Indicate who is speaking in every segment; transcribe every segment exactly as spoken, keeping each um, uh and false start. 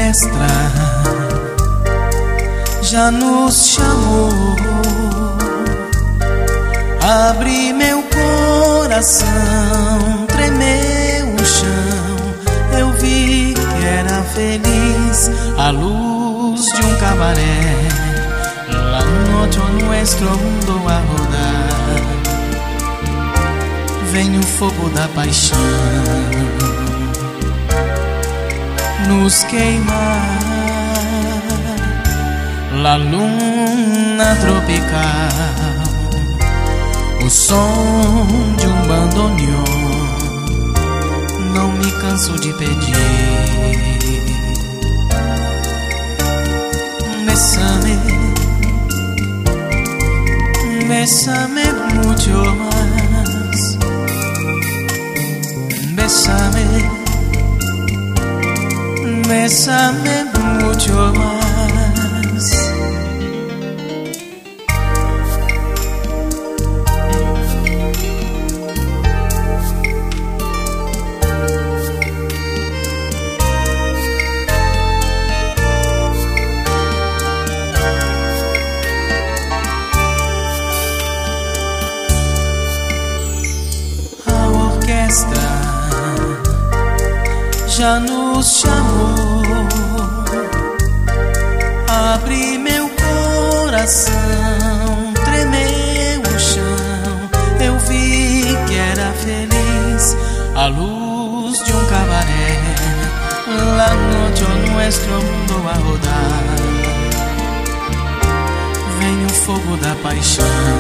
Speaker 1: orquestra já nos chamou. Abri meu coração, tremeu o chão. Eu vi que era feliz a luz de um cabaré. La noche nuestro mundo a rodar. Vem o fogo da paixão nos queimar. La luna tropical, o som de um bandoneon. Não me canso de pedir. Bésame, bésame mucho más. Bésame, bésame mucho más. Já nos chamou. Abri meu coração, tremeu o chão. Eu vi que era feliz a luz de um cabaré. La noche nuestro mundo a rodar. Vem o fogo da paixão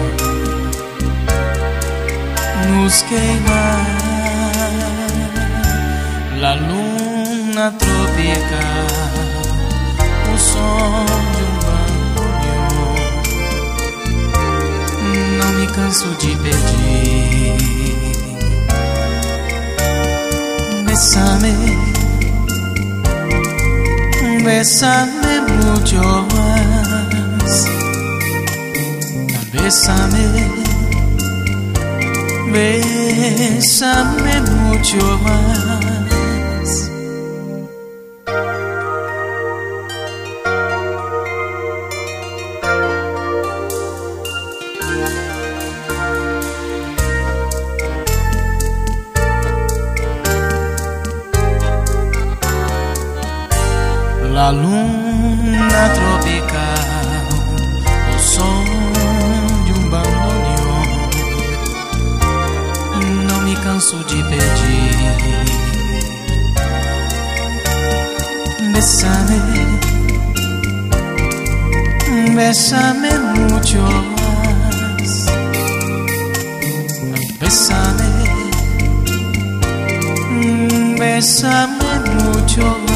Speaker 1: nos queimar. La luna tropical, o som de um bandoneon. Não me canso de pedir. Bésame, bésame mucho más. Bésame, bésame mucho más. La luna tropical, o som de um bandoneon. Não me canso de pedir. Bésame, bésame mucho más. Bésame, bésame mucho más.